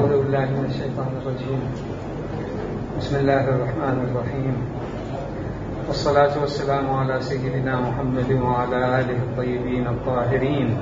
أعوذ بالله من الشيطان الرجيم. بسم الله الرحمن الرحيم، والصلاة والسلام على سيدنا محمد وعلى آله الطيبين الطاهرين.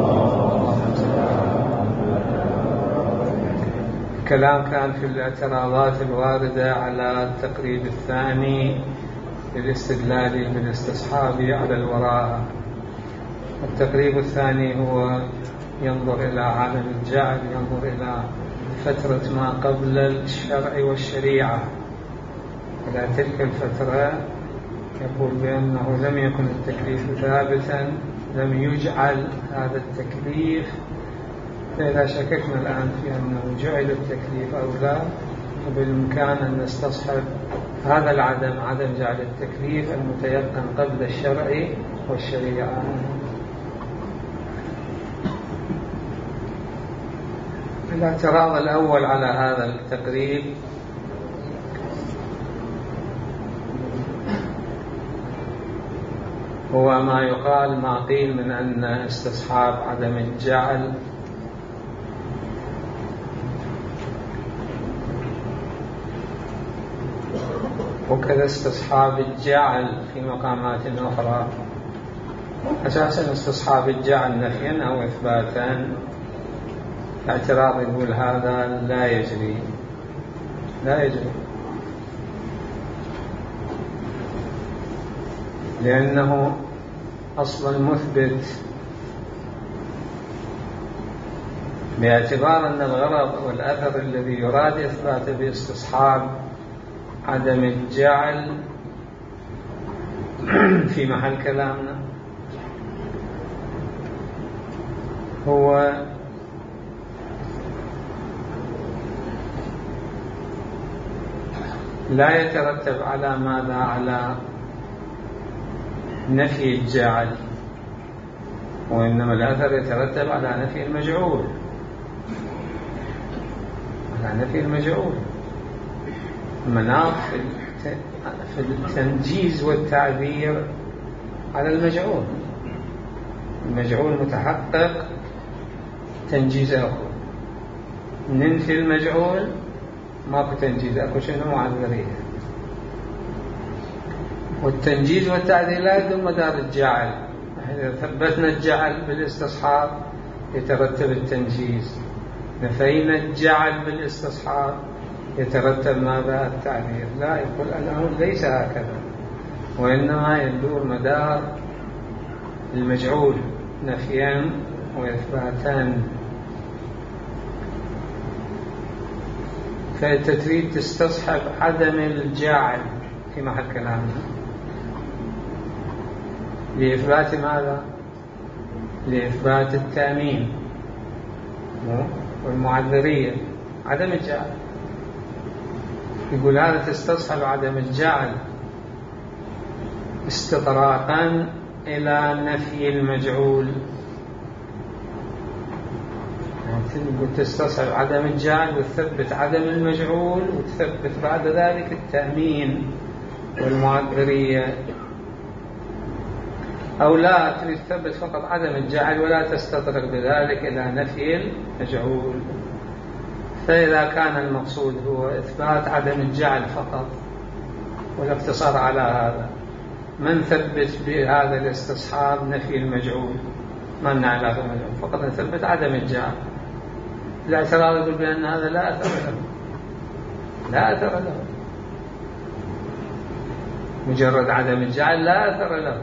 الكلام كان في الاعتراضات الواردة على التقريب الثاني للاستدلال بالاستصحاب على الوراء. التقريب الثاني هو ينظر إلى عالم الجعل، ينظر إلى فترة ما قبل الشرع والشريعة. إلى تلك الفترة يقول بأنه لم يكن التكليف ثابتا، لم يجعل هذا التكليف. فإذا شككنا الآن في أنه جعل التكليف أو لا، فبالإمكان أن نستصحب هذا العدم، عدم جعل التكليف المتيقن قبل الشرع والشريعة. الاعتراض الأول على هذا التقريب هو ما يقال، ما قيل من أن استصحاب عدم الجعل وكذا استصحاب الجعل في مقامات أخرى. أساسا استصحاب الجعل نفيا أو إثباتا. الاعتراض يقول هذا لا يجري، لا يجري، لأنه أصلا مثبت، باعتبار أن الغرض والأثر الذي يراد إثباته باستصحاب عدم الجعل في محل كلامنا هو لا يترتب على ماذا؟ على نفي الجعل، وإنما الأثر يترتب على نفي المجعول، على نفي المجعول. مناط في التنجيز والتعبير على المجعول. المجعول متحقق، تنجيز أخو. ننفي المجعول، ماكو تنجيز، أكو شنو؟ معذرية. والتنجيز والتعديل لا يدوم مدار الجعل. إذا ثبتنا الجعل بالاستصحاب يترتب التنجيز، نفينا الجعل بالاستصحاب يترتب ماذا؟ التعبير. لا، يقول الأمر ليس هكذا، وإنما يدور مدار المجعول نفيا وإثباتا. فأنت تريد تستصحب عدم الجعل في محل كلامنا لإثبات ماذا؟ لإثبات التأمين والمعذرية، عدم الجعل. يقول هذا تستصحب عدم الجعل استطراقا إلى نفي المجعول. تستصحب عدم الجعل وتثبت عدم المجعول، وتثبت بعد ذلك التأمين والمعذرية. أو لا، تريد تثبت فقط عدم الجعل ولا تستطرق بذلك إلى نفي المجعول. فإذا كان المقصود هو إثبات عدم الجعل فقط والاقتصار على هذا، من ثبت بهذا الاستصحاب نفي المجعول، ما لنا علاقة بالمجعول، فقط نثبت عدم الجعل. الاعتراض يقول بأن هذا لا أثر له، لا أثر له، مجرد عدم الجعل لا أثر له.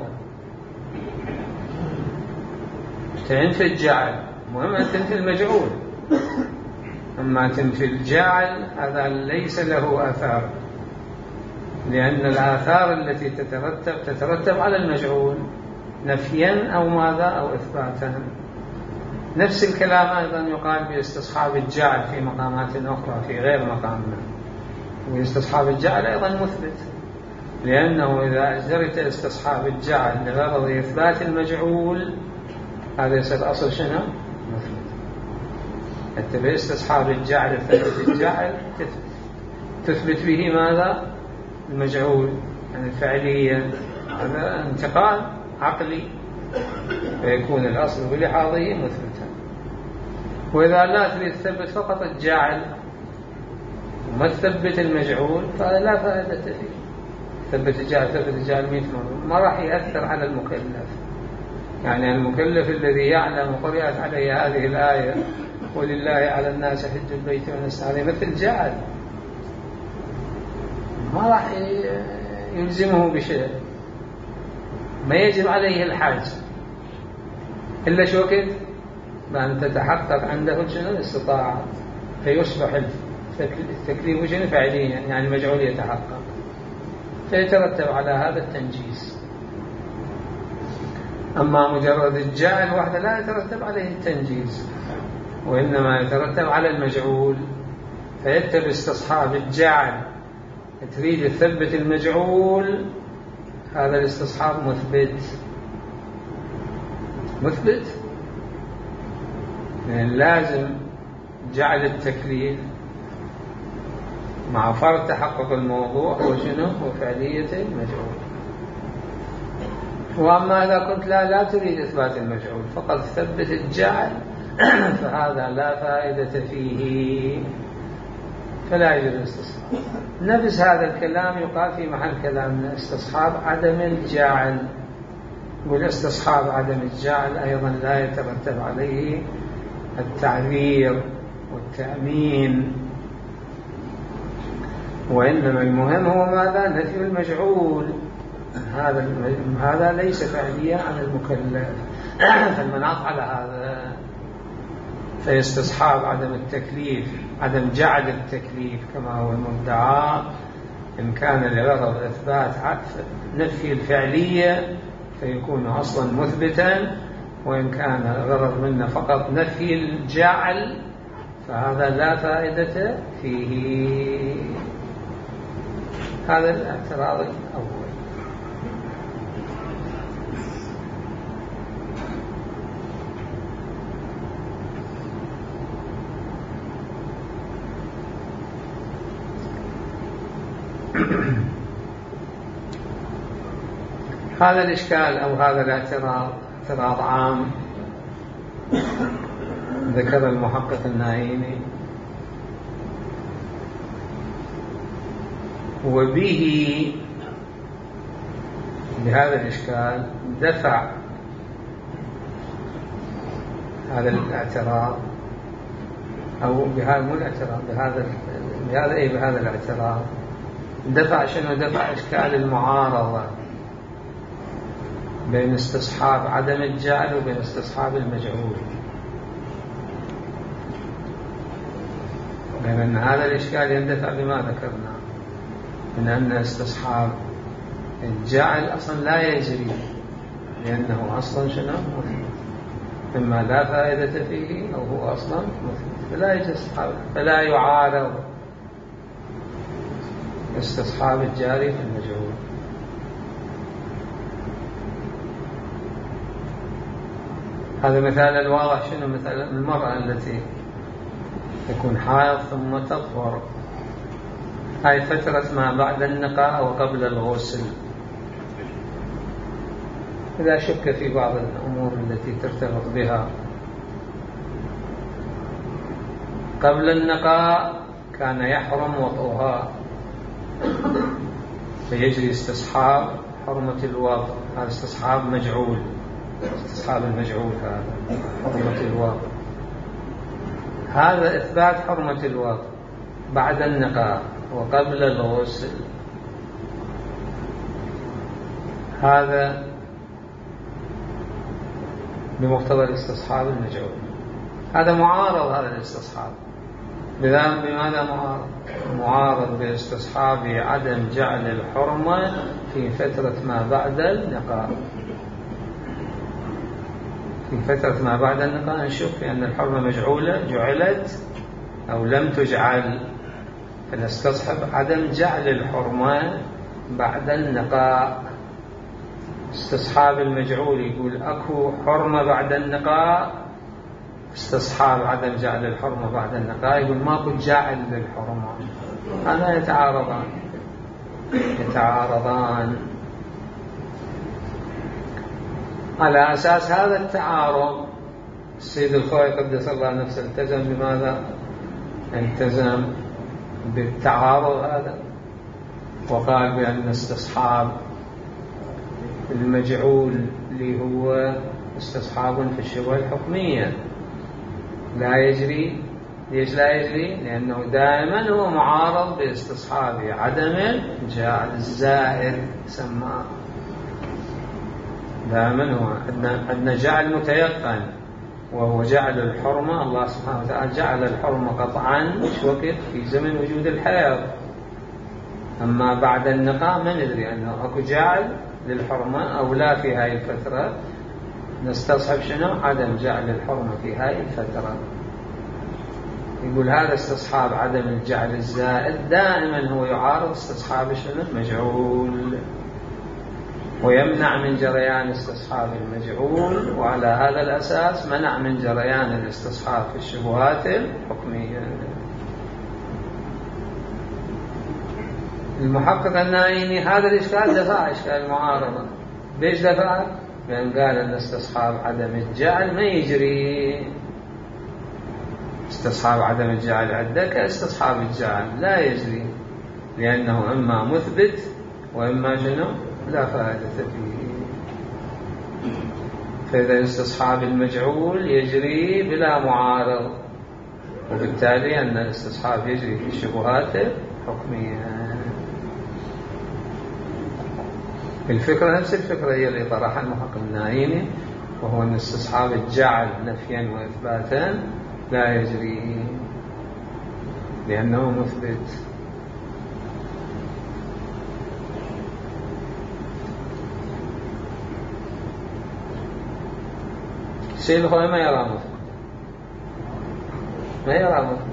تنفي الجعل، مهم أن تنفي المجعول. أما تنفي الجعل هذا ليس له أثر، لأن الآثار التي تترتب على المجعول نفيا أو ماذا؟ أو إثباتا. نفس الكلام أيضا يقال باستصحاب الجعل في مقامات أخرى في غير مقامنا. واستصحاب الجعل أيضا مثبت، لأنه إذا أجرت استصحاب الجعل لغرض إثبات المجعول هذا يصير أصل شنو؟ مثبت. أنت باستصحاب الجعل تثبت الجعل، تثبت به ماذا؟ المجعول، يعني الفعلية. هذا انتقال عقلي، فيكون الأصل بلحاظه مثبتا. وإذا لا تريد تثبت فقط الجاعل وما تثبت المجعول فهذا لا فائدة فيه. ثبت الجاعل 100 مرة ما راح يأثر على المكلف. يعني المكلف الذي يعلم وقرأت عليه هذه الآية ولله على الناس حج البيت من استطاع مثل جاعل ما راح يلزمه بشيء، ما يجب عليه الحج إلا شو وقت بأن تتحقق عنده شنو الاستطاعة فيصبح التكليف شنو فعليا، يعني المجعول يتحقق فيترتب على هذا التنجيز. أما مجرد الجاعل وحده لا يترتب عليه التنجيز، وإنما يترتب على المجعول. فيتبع استصحاب الجاعل تريد تثبت المجعول، هذا الاستصحاب مثبت يعني لازم جعل التكليف مع فرض تحقق الموضوع وشنو وفعلية المجعول. وأما إذا كنت لا تريد إثبات المجعول فقط ثبت الجعل فهذا لا فائدة فيه فلا يجوز الاستصحاب. نفس هذا الكلام يقال في محل كلامنا استصحاب عدم الجاعل، والاستصحاب عدم الجاعل أيضا لا يترتب عليه التعذير والتأمين، وإنما المهم هو ماذا؟ نفي المجعول. هذا ليس فعليا عن المكلف فالمناط على هذا. فيستصحاب عدم التكليف عدم جعل التكليف كما هو المدعى إن كان لغرض إثبات نفي الفعلية فيكون أصلا مثبتا، وإن كان الغرض منه فقط نفي الجعل فهذا لا فائدة فيه. هذا الاعتراض الأول. هذا الإشكال أو هذا الاعتراض اعتراض عام ذكر المحقق النايمي، وبه بهذا الإشكال دفع هذا الاعتراض أو بهذا مو الاعتراض بهذا الاعتراض دفع شنو؟ دفع إشكال المعارضة بين استصحاب عدم الجعل وبين استصحاب المجعول، لأن هذا الإشكال يندفع بما ذكرنا من أن استصحاب الجعل أصلا لا يجري لأنه أصلا شنو؟ إما لا فائدة فيه أو هو أصلا فلا يجوز فلا يعارض استصحاب الجاري في المجعول. هذا مثال الواضح شنو؟ مثال المرأة التي تكون حائض ثم تطهر، هاي فترة ما بعد النقاء أو قبل الغسل. إذا شك في بعض الأمور التي ترتبط بها قبل النقاء كان يحرم وطئها فيجري استصحاب حرمة الوضع، هذا استصحاب مجعول، استصحاب المجعول هذا حرمة الوضع. هذا إثبات حرمة الوضع بعد النقاء وقبل الغسل، هذا بمقتضى الاستصحاب المجعول. هذا معارض هذا الاستصحاب. بماذا معارض؟ معارض باستصحاب عدم جعل الحرمة في فترة ما بعد النقاء. في فترة ما بعد النقاء نشوف أن الحرمة مجعولة جعلت أو لم تجعل، فنستصحب عدم جعل الحرمة بعد النقاء. استصحاب المجعول يقول أكو حرمة بعد النقاء، استصحاب عدم جعل الحرمة بعد النقاء يقول ماكو جاعل للحرمة. هذا يتعارضان. على أساس هذا التعارض السيد الخوئي قدس الله نفسه التزم بماذا؟ التزم بالتعارض هذا، وقال بأن استصحاب المجعول اللي هو استصحاب في الشبهة الحكمية لا يجري. ليش لا يجري؟ لأنه دائما هو معارض باستصحاب عدم الجعل الزائد سماه. دائما هو عندنا جعل متيقن وهو جعل الحرمة. الله سبحانه وتعالى جعل الحرمة قطعا مش وقت في زمن وجود الحيض، أما بعد النقاء ما ندري أنه أكو جعل للحرمة أو لا في هاي الفترة. نستصحب شنو؟ عدم جعل الحرمة في هاي الفترة. يقول هذا استصحاب عدم الجعل الزائد دائما هو يعارض استصحاب شنو؟ المجعول، ويمنع من جريان استصحاب المجعول، وعلى هذا الأساس منع من جريان الاستصحاب في الشبهات الحكمية. المحقق النائيني هذا الإشكال دفع إشكال المعارضة. ليش دفع؟ لأن قال أن استصحاب عدم الجعل ما يجري. استصحاب عدم الجعل عندك استصحاب الجعل لا يجري، لأنه إما مثبت وإما شنو؟ لا فائدة فيه. فإذا استصحاب المجعول يجري بلا معارض، وبالتالي أن الاستصحاب يجري في الشبهات الحكمية. الفكرة نفس الفكرة هي اللي طرحها المحقق النائيني، وهو أن استصحاب الجعل نفيا وإثباتا لا يجري لأنه مثبت. السيد الخوئي ما يرى مثبت، ما يرى مثبت،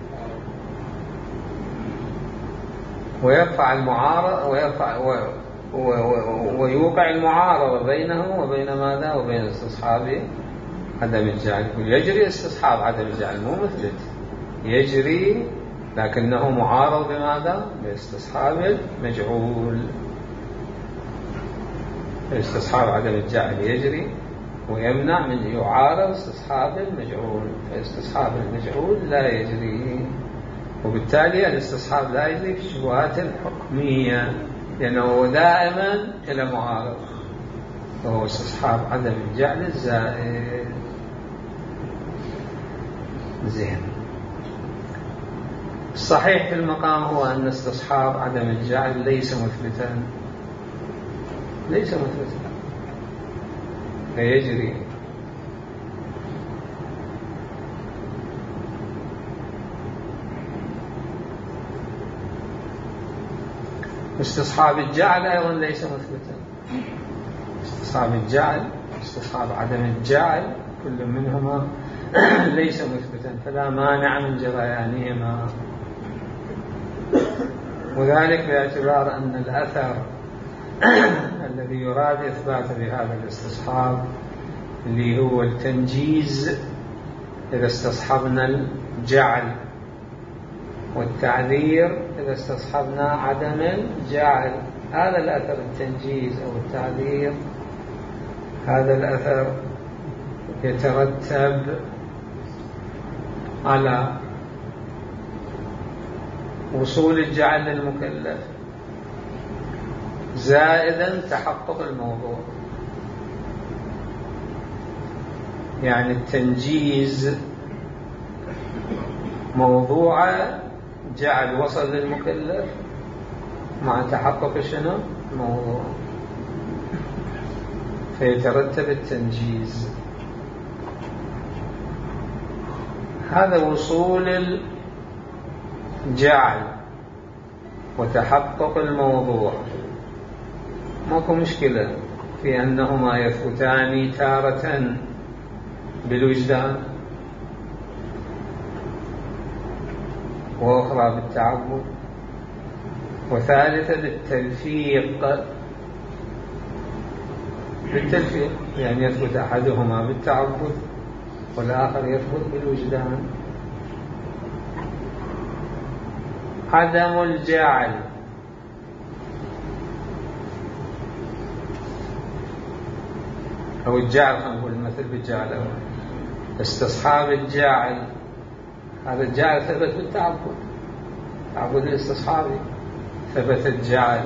ويرفع المعارضة ويوقع المعارضة بينه وبين ماذا؟ وبين استصحاب عدم الجعل. يجري استصحاب عدم الجعل مو مثبت، يجري لكنه معارض بماذا؟ باستصحاب المجعول. استصحاب عدم الجعل يجري ويمنع من يعارض استصحاب المجعول، فاستصحاب المجعول لا يجري، وبالتالي الاستصحاب لا يجري في الشبهات الحكمية، لأنه دائما إلى معارض، وهو استصحاب عدم الجعل الزائد. زين. الصحيح في المقام هو أن استصحاب عدم الجعل ليس مثبتا، ليس مثبتا، فيجري. استصحاب الجعل أيضا ليس مثبتا. استصحاب الجعل استصحاب عدم الجعل كل منهما ليس مثبتا، فلا مانع من جريانهما، وذلك باعتبار أن الأثر الذي يراد إثباته بهذا الاستصحاب اللي هو التنجيز إذا استصحبنا الجعل، والتعذير إذا استصحبنا عدم الجعل. هذا الأثر التنجيز أو التعذير، هذا الأثر يترتب على وصول الجعل للمكلف زائدا تحقق الموضوع. يعني التنجيز موضوع جعل وصل للمكلف مع تحقق شنو؟ الموضوع، فيترتب التنجيز. هذا وصول الجعل وتحقق الموضوع، ماكو مشكلة في أنهما يثبتان تارة بالوجدان وأخرى بالتعبد، وثالثة بالتلفيق. يعني يثبت أحدهما بالتعبد والآخر يثبت بالوجدان. عدم الجعل أو الجعل، خلينا نقول مثل بالجعل، استصحاب الجاعل، هذا الجاعل ثبت بالتعبد، تعبد الاستصحابي ثبت الجاعل.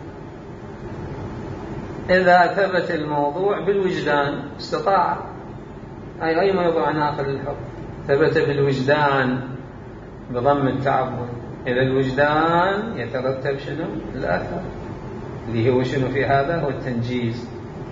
إذا ثبت الموضوع بالوجدان استطاع أي موضوع ناقل الحكم، ثبت بالوجدان بضم التعبد. إلى الوجدان يترتب شنو؟ الأثر، اللي هو شنو في هذا؟ هو التنجيز.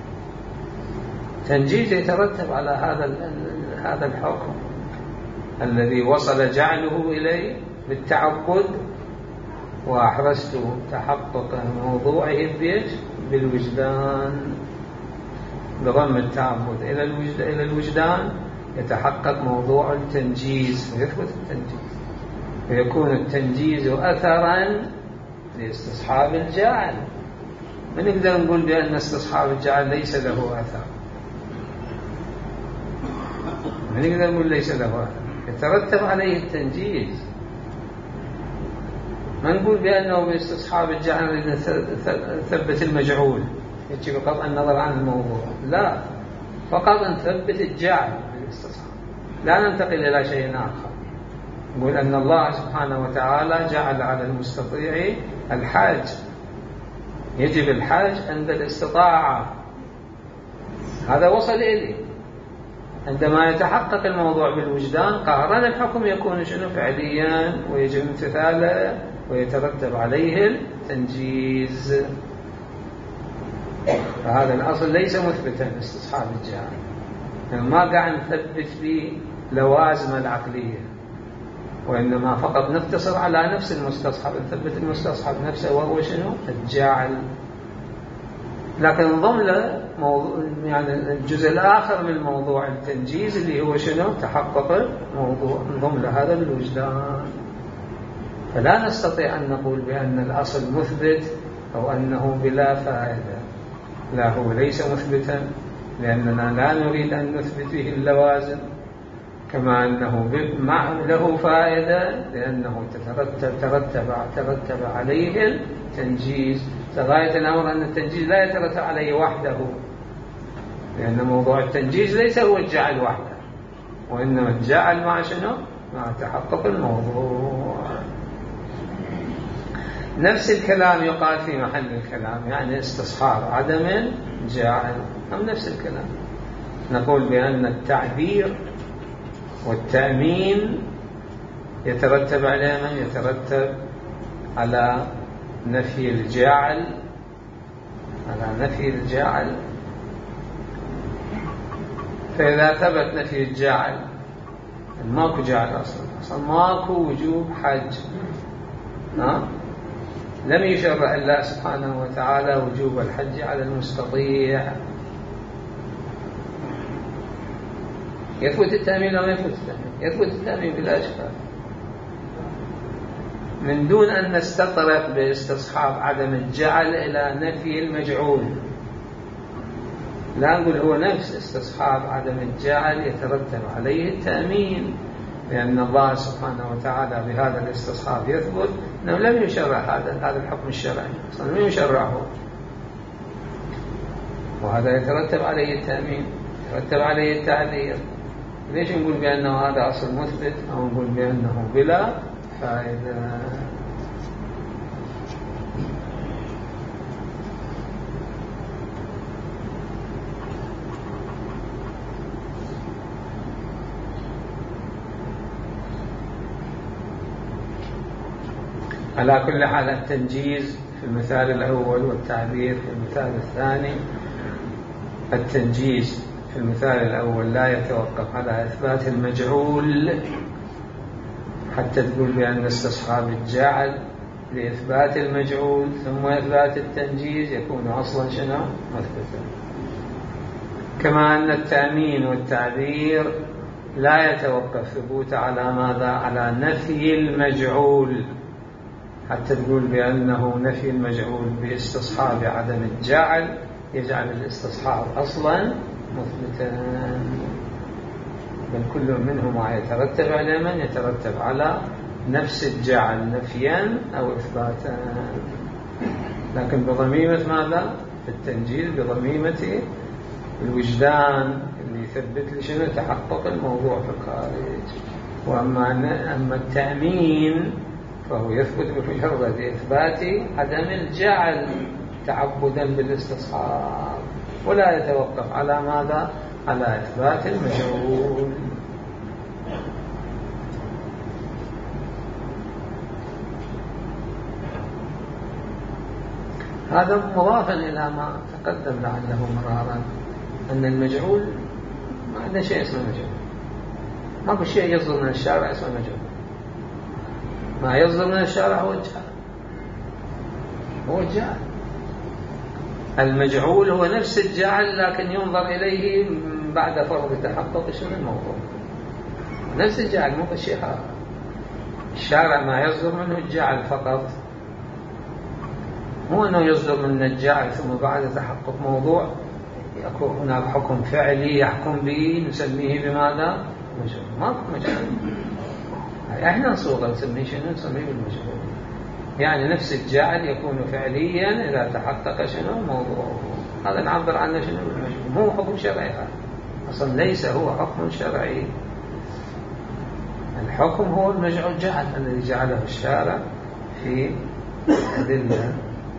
تنجيز يترتب على هذا الحكم الذي وصل جعله إليه بالتعبد، وأحرزت تحقق موضوعه بالوجدان بضم التعبد. إلى الوجدان يتحقق موضوع التنجيز ويثبت التنجيز، ويكون التنجيز أثرا لاستصحاب الجعل. ما نقدر نقول بأن استصحاب الجعل ليس له أثر، ما نقدر نقول ليس له أثر، يترتب عليه التنجيز. ما نقول بأنه باستصحاب الجعل ثبت المجعول يجب قطع النظر عن الموضوع، لا، فقط نثبت الجعل بالاستصحاب، لا ننتقل إلى شيء آخر. نقول أن الله سبحانه وتعالى جعل على المستطيع الحاج، يجب الحاج عند الاستطاعة، هذا وصل إليه. عندما يتحقق الموضوع بالوجدان قهرا الحكم يكون شنو؟ فعليا، ويجب امتثاله ويترتب عليه التنجيز. فهذا الأصل ليس مثبتا استصحاب الجعل، يعني ما قاعد نثبت به لوازم العقلية، وإنما فقط نقتصر على نفس المستصحب، نثبت المستصحب نفسه وهو شنو؟ الجعل. لكن انضم له يعني الجزء الآخر من موضوع التنجيز اللي هو شنو؟ تحقق الموضوع، انضم له هذا بالوجدان. فلا نستطيع أن نقول بأن الأصل مثبت أو أنه بلا فائدة، لا، هو ليس مثبتا، لأننا لا نريد أن نثبت به اللوازم، كما أنه له فائدة لأنه ترتب عليه التنجيز. غاية الأمر أن التنجيز لا يترتب عليه وحده، لأن موضوع التنجيز ليس هو الجعل وحده، وإنما الجعل مع شنو؟ مع تحقق الموضوع. نفس الكلام يقال في محل الكلام، يعني استصحاب عدم جاعل، هم نفس الكلام. نقول بأن التعبير والتأمين يترتب على من؟ يترتب على نفي الجاعل، على نفي الجاعل. فإذا ثبت نفي الجاعل، ماكو جاعل أصلا ماكو وجوب حج، لم يشرع الله سبحانه وتعالى وجوب الحج على المستطيع. يثبت التأمين أو يثبت التأمين؟ يثبت التأمين بلا إشكال، من دون أن نستطرق باستصحاب عدم الجعل إلى نفي المجعول. لا نقول هو نفس استصحاب عدم الجعل يترتب عليه التأمين، لأن الله سبحانه وتعالى بهذا الاستصحاب يثبت أنه لم يشرع هذا الحكم الشرعي، أصلا لم يشرعه، وهذا يترتب عليه التأمين، يترتب عليه التعذير. ليش نقول بأنه هذا أصل مثبت أو نقول بأنه بلا فائدة؟ على كل حال التنجيز في المثال الأول والتعبير في المثال الثاني. التنجيز في المثال الأول لا يتوقف على إثبات المجعول حتى تقول بأن استصحاب الجعل لإثبات المجعول ثم إثبات التنجيز يكون أصلا شنو؟ مثبتا. كما أن التأمين والتعبير لا يتوقف ثبوت على ماذا؟ على نفي المجعول حتى تقول بأنه نفي المجعول باستصحاب عدم الجعل يجعل الاستصحاب أصلا مثبتا، بل كل منهما يترتب على من؟ يترتب على نفس الجعل نفيا أو إثباتا، لكن بضميمة ماذا؟ في التنجيل بضميمة الوجدان اللي يثبت لي شنو تحقق الموضوع في الخارج. وأما التأمين فهو يثبت بمجرد إثبات عدم الجعل تعبدا بالاستصحاب، ولا يتوقف على ماذا؟ على إثبات المجعول. هذا مضافا إلى ما تقدم لعله مرارا، أن المجعول ما عنده شيء اسمه مجعول، ماكو شيء يصدر من الشارع اسمه مجعول. ما يصدر من الشارع هو الجعل، هو الجعل. المجعول هو نفس الجعل لكن ينظر إليه بعد فرض تحقق شنو الموضوع، نفس الجعل مو شيء آخر. الشارع ما يصدر منه الجعل فقط، مو أنه يصدر من الجعل ثم بعد تحقق موضوع يكون هناك حكم فعلي يحكم به نسميه بماذا؟ مجعول. ماكو مجعول. احنا نصوغه نسميه شنو؟ نسميه بالمجعول. يعني نفس الجعل يكون فعليا إذا تحقق شنو موضوعه. هذا نعبر عنه شنو بالمجعول. مو حكم شرعي هذا أصلا، ليس هو حكم شرعي. الحكم هو المجعول جعل الذي جعله الشارع في الأدلة.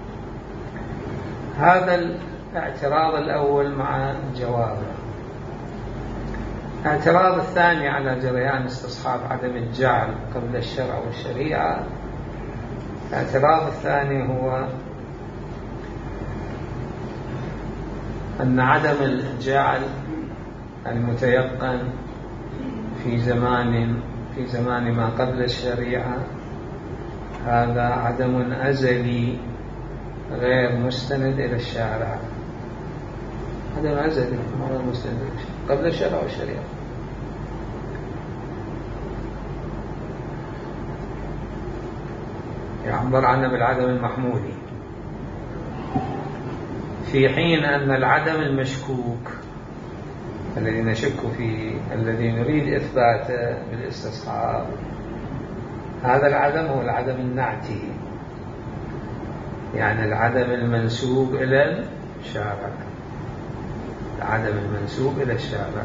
هذا الاعتراض الأول مع جوابه. الاعتراض الثاني على جريان استصحاب عدم الجعل قبل الشرع والشريعة. الاعتراض الثاني هو أن عدم الجعل المتيقن في زمان ما قبل الشريعة هذا عدم أزلي غير مستند إلى الشارع. عدم أزلي غير مستند إلى الشارع قبل الشرع والشريعة. يعبر عنه بالعدم المحمولي، في حين أن العدم المشكوك الذي نشك فيه الذي نريد إثباته بالاستصحاب هذا العدم هو العدم النعتي، يعني العدم المنسوب إلى الشارع. العدم المنسوب إلى الشارع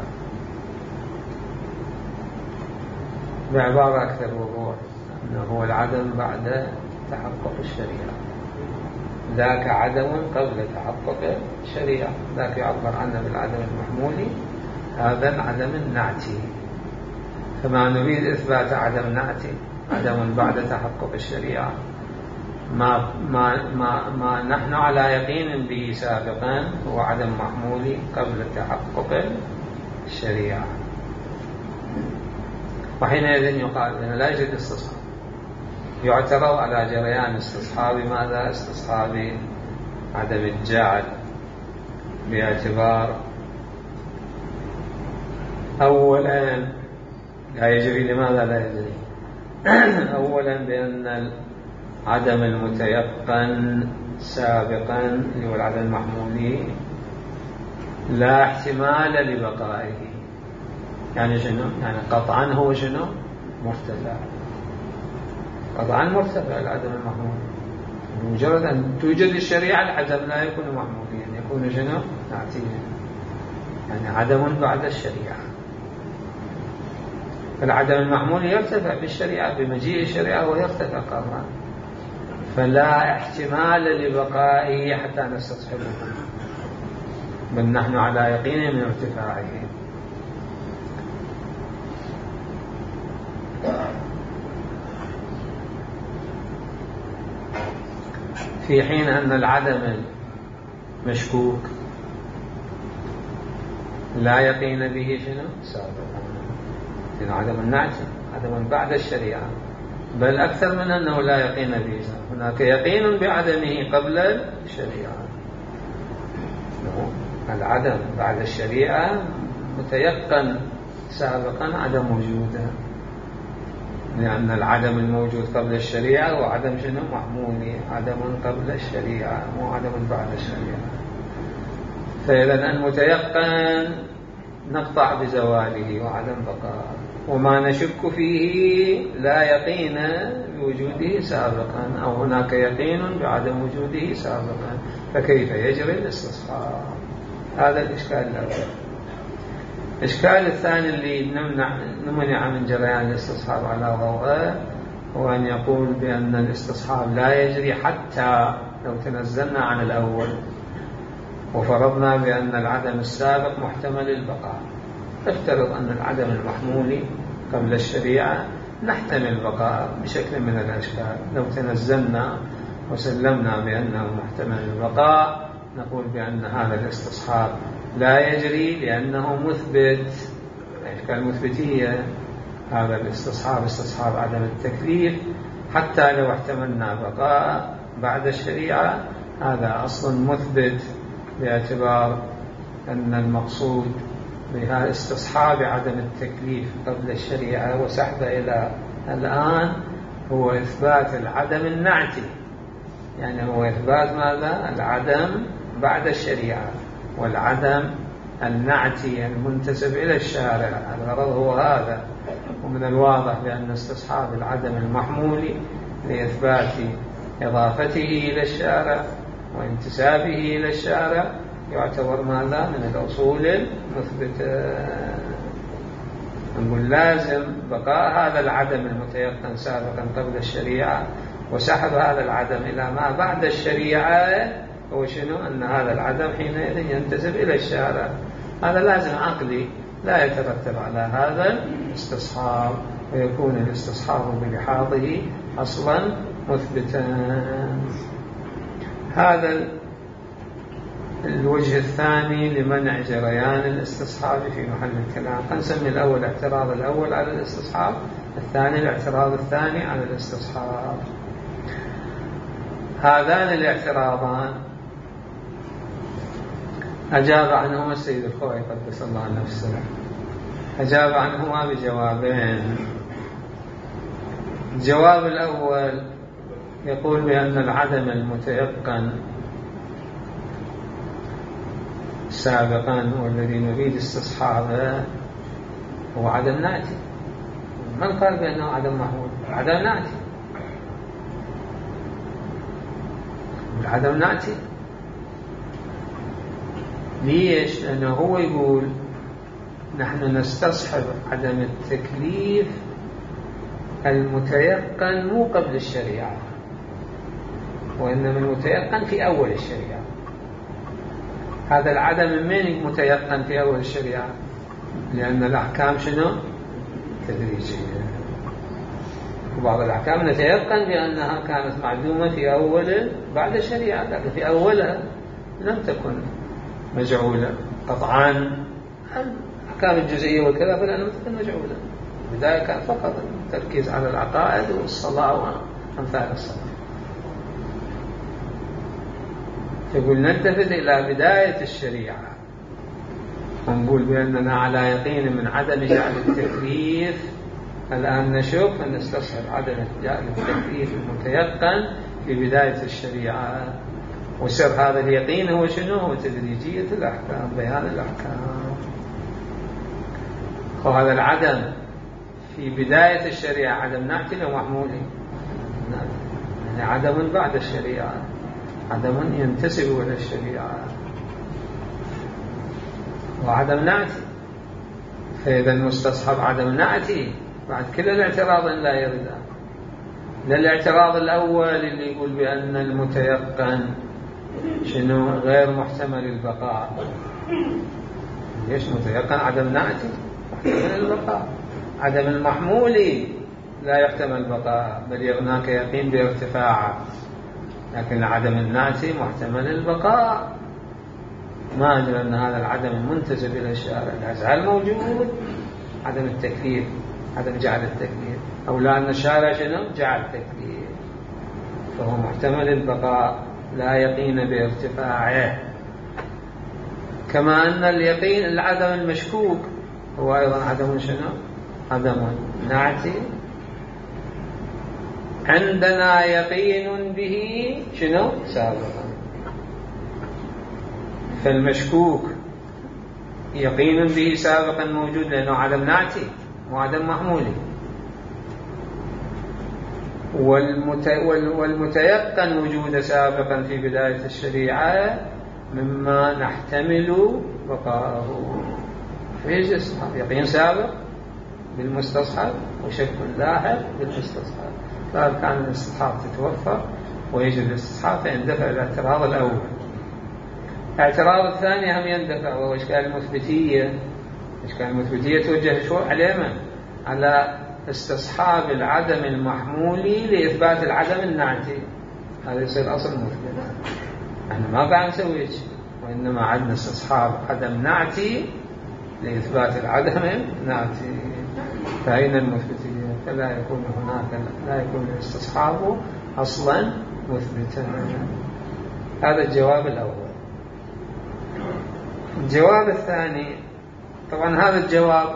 بعبارة أكثر وضوح أنه هو العدم بعد تحقق الشريعة. ذاك عدم قبل تحقق الشريعة، ذاك يعبر عنه بالعدم المحمولي، هذا العدم النعتي. فما نريد إثبات عدم نعتي، عدم بعد تحقق الشريعة، ما نحن على يقين به سابقا هو عدم محمولي قبل تحقق الشريعة. وحينئذ يقال أنه لا يوجد استصحاب. يعترض على جريان استصحاب ماذا؟ استصحاب عدم الجعل باعتبار أولا لا يجري. لماذا لا يجري؟ أولا بأن عدم المتيقن سابقا اللي هو العدم المحمولي لا احتمال لبقائه. يعني شنو؟ يعني قطعا هو شنو؟ مرتفع. قطعا مرتفع العدم المحمولي. بمجرد أن توجد الشريعة العدم لا يكون محموليا، يكون شنو؟ نعتيا. يعني عدم بعد الشريعة. فالعدم المحمولي يرتفع بالشريعة، بمجيء الشريعة ويرتفع قطعا، فلا احتمال لبقائه حتى نستصحبه، بل نحن على يقين من ارتفاعه. في حين أن العدم المشكوك لا يقين به شنو؟ سابقا. لأن عدم النعتي عدم بعد الشريعة، بل أكثر من أنه لا يقين به. هناك يقين بعدمه قبل الشريعة. العدم بعد الشريعة متيقن سابقا عدم وجوده، لأن العدم الموجود قبل الشريعة هو عدم شنو؟ محمولي، عدم قبل الشريعة مو عدم بعد الشريعة. فإذا المتيقن نقطع بزواله وعدم بقاء، وما نشك فيه لا يقين بوجوده سابقا، أو هناك يقين بعدم وجوده سابقا، فكيف يجري الاستصحاب؟ هذا الإشكال الأول. الإشكال الثاني اللي نمنع من جريان الاستصحاب على ضوءه هو أن يقول بأن الاستصحاب لا يجري حتى لو تنزلنا عن الأول وفرضنا بأن العدم السابق محتمل البقاء. افترض أن العدم المحمول قبل الشريعة نحتمل بقاء بشكل من الأشكال، لو تنزلنا وسلمنا بأنه محتمل البقاء نقول بأن هذا الاستصحاب لا يجري لأنه مثبت، الأشكال مثبتية. هذا الاستصحاب استصحاب عدم التكليف حتى لو احتملنا بقاء بعد الشريعة، هذا أصل مثبت باعتبار أن المقصود بهذا استصحاب عدم التكليف قبل الشريعة وسحبه إلى الآن هو إثبات العدم النعتي، يعني هو إثبات ماذا؟ العدم بعد الشريعة، والعدم النعتي المنتسب إلى الشارع الغرض هو هذا. ومن الواضح بأن استصحاب العدم المحمول لإثبات إضافته إلى الشارع وانتسابه إلى الشارع يعتبر ماذا؟ من الأصول المثبتة. نقول لازم بقاء هذا العدم المتيقن سابقا قبل الشريعة وسحب هذا العدم إلى ما بعد الشريعة هو شنو؟ أن هذا العدم حينئذ ينتسب إلى الشارع. هذا لازم عقلي لا يترتب على هذا الاستصحاب، ويكون الاستصحاب بلحاظه أصلا مثبتا. هذا الوجه الثاني لمنع جريان الاستصحاب في محل الكلام. نسمي الأول الاعتراض الأول على الاستصحاب، الثاني الاعتراض الثاني على الاستصحاب. هذان الاعتراضان أجاب عنهما السيد الخوئي قدس الله نفسه، أجاب عنهما بجوابين. الجواب الأول يقول بأن العدم المتيقن سابقا والذي نريد استصحابه هو عدم ناتي. من قال بأنه عدم محمول؟ عدم ناتي، العدم ناتي. ليش؟ لأنه هو يقول نحن نستصحب عدم التكليف المتيقن مو قبل الشريعة، وإنما المتيقن في أول الشريعة. هذا العدم من متيقن في أول الشريعة؟ لأن الأحكام شنو؟ تدريجية. وبعض الأحكام نتيقن بأنها كانت معدومة في أول بعد الشريعة، لكن في أولها لم تكن مجعولة قطعا. الأحكام الجزئية والكذا فلم تكن مجعولة، بداية كان فقط التركيز على العقائد والصلاة وأمثال الصلاة. يقول نلتفت إلى بداية الشريعة ونقول بأننا على يقين من عدم جعل التكليف. الآن نشوف أن نستصحب عدم جعل التكليف المتيقن في بداية الشريعة، وسر هذا اليقين هو شنو؟ هو تدريجية الأحكام، بيان الأحكام. وهذا العدم في بداية الشريعة عدم نعتي أو محمولي؟ يعني عدم بعد الشريعة، عدم ينتسب إلى الشريعة، وعدم نعتي. فإذا المستصحب عدم نعتي بعد كل الاعتراض لا يرد. الاعتراض الأول اللي يقول بأن المتيقن شنو؟ غير محتمل البقاء. ليش متيقن عدم نعتي؟ محتمل البقاء. عدم المحمولي لا يحتمل البقاء، بل هناك يقين بارتفاعه، لكن عدم النعتي محتمل البقاء. ما أدري أن هذا العدم المنتسب إلى الشارع الأزهر موجود، عدم التكليف، عدم جعل التكليف، أو لا أن الشارع شنو؟ جعل التكليف، فهو محتمل البقاء لا يقين بارتفاعه. كما أن اليقين العدم المشكوك هو أيضا عدم شنو؟ عدم نعتي. عندنا يقين به شنو؟ سابقا. فالمشكوك يقين به سابقا موجود لأنه عدم نعتي وعدم محمولي. والمتيقن وجود سابقا في بداية الشريعة مما نحتمل بقاءه. ويجي الاستصحاب يقين سابق بالمستصحب وشك لاحق بالمستصحب. فأركان الاستصحاب تتوفر ويجي الاستصحاب فيندفع الاعتراض الأول. الاعتراض الثاني هم يندفع وهو إشكال المثبتية. إشكال المثبتية توجه شو على من؟ على استصحاب العدم المحمولي لإثبات العدم النعتي. هذا يصير أصل مثبت. احنا ما قاعد نسوي شيء، وإنما عندنا استصحاب عدم نعتي لإثبات العدم النعتي. فأين المثبتية؟ فلا يكون هناك، لا يكون الاستصحاب أصلا مثبتا. هذا الجواب الأول. الجواب الثاني، طبعا هذا الجواب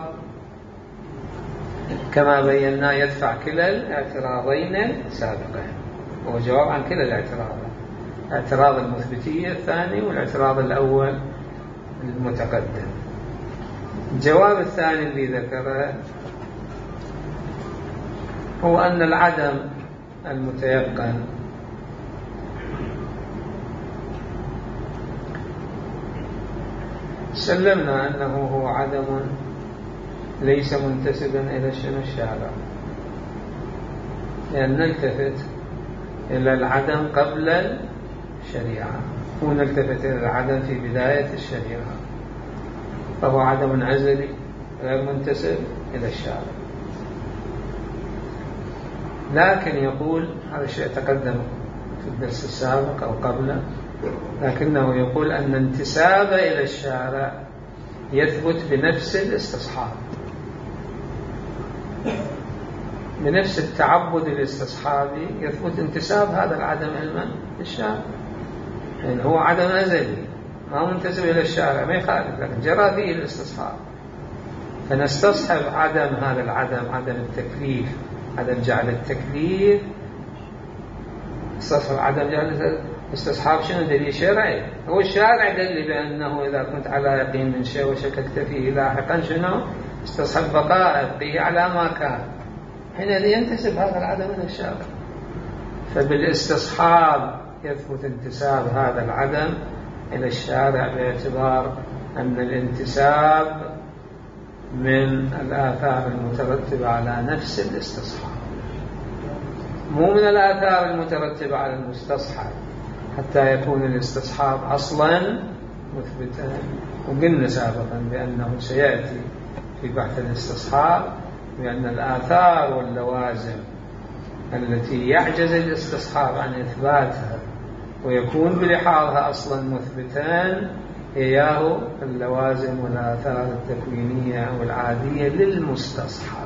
كما بينا يدفع كلا الاعتراضين السابقين، هو جواب عن كلا الاعتراضين، اعتراض المثبتية الثاني والاعتراض الأول المتقدم. الجواب الثاني اللي ذكره هو أن العدم المتيقن سلمنا أنه هو عدم ليس منتسبا إلى الشارع، لأن نلتفت إلى العدم قبل الشريعة ونلتفت إلى العدم في بداية الشريعة، فهو عدم أزلي غير منتسب إلى الشارع. لكن يقول هذا الشيء تقدم في الدرس السابق أو قبله، لكنه يقول أن انتساب إلى الشارع يثبت بنفس الاستصحاب، بنفس التعبد الاستصحابي يثبت انتساب هذا العدم إلى الشارع. يعني هو عدم أزلي ما منتسب إلى الشارع ما يخالف، لكن جرى فيه الاستصحاب، فنستصحب عدم هذا العدم، عدم التكليف، عدم جعل التكليف، استصحب عدم جعل استصحاب. شنو دليل شرعي؟ هو الشارع دل بأنه إذا كنت على يقين من شيء وشككت فيه لاحقا شنو؟ استصحب بقاء ابقيه على ما كان، حينئذ ينتسب هذا العدم من الشارع. فبالاستصحاب يثبت انتساب هذا العدم إلى الشارع باعتبار أن الانتساب من الآثار المترتبة على نفس الاستصحاب، مو من الآثار المترتبة على المستصحب، حتى يكون الاستصحاب أصلا مثبتا. وقلنا سابقا بأنه سيأتي في بحث الاستصحاب بأن الآثار واللوازم التي يعجز الاستصحاب عن إثباتها ويكون بلحاظها أصلا مثبتان إياه اللوازم والآثار التكوينية والعادية للمستصحب.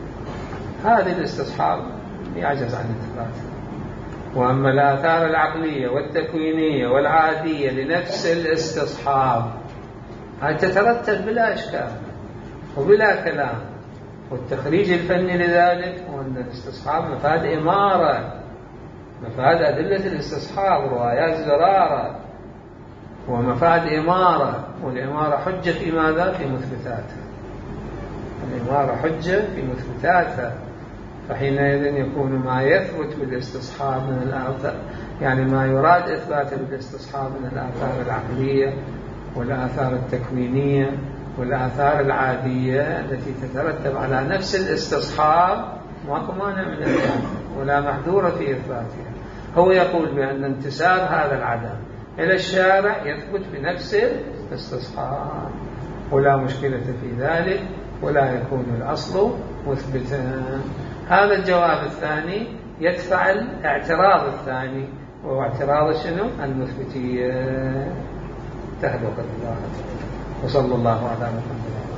هذه الاستصحاب يعجز عن إثباتها. وأما الآثار العقلية والتكوينية والعادية لنفس الاستصحاب هذه تترتب بلا إشكال وبلا كلام. والتخريج الفني لذلك هو أن الاستصحاب مفاد إمارة، مفاد أدلة الاستصحاب روايات زرارة ومفاد إمارة، والإمارة حجة في ماذا؟ في مثبتاتها. الإمارة حجة في مثبتاتها، فحينئذ يكون ما يثبت بالاستصحاب من الآثار، يعني ما يراد إثباته بالاستصحاب من الآثار العقلية والآثار التكوينية والآثار العادية التي تترتب على نفس الاستصحاب ماكو مانع من إثباتها ولا محذور في إثباتها. هو يقول بأن انتساب هذا العدم إلى الشارع يثبت بنفس الاستصحاب ولا مشكلة في ذلك ولا يكون الأصل مثبتا. هذا الجواب الثاني يدفع الاعتراض الثاني، وهو اعتراض شنو؟ المثبتية. تهدو قد الله، وصلى الله على محمد.